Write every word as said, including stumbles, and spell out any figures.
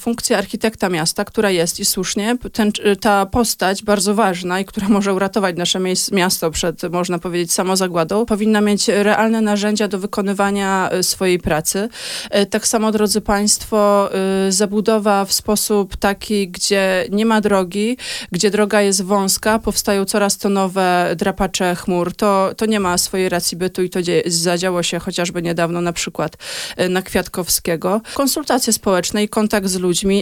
Funkcja architekta miasta, która jest i słusznie, ten, ta postać bardzo ważna i która może uratować nasze miasto przed, można powiedzieć, samozagładą, powinna mieć realne narzędzia do wykonywania swojej pracy. Tak samo, drodzy Państwo, zabudowa w sposób taki, gdzie nie ma drogi, gdzie droga jest wąska, powstają coraz to nowe drapacze chmur. To, to nie ma swojej racji bytu i to dzieje, zadziało się chociażby niedawno na przykład na Kwiatkowskiego. Konsultacje społeczne i kontakt z ludźmi,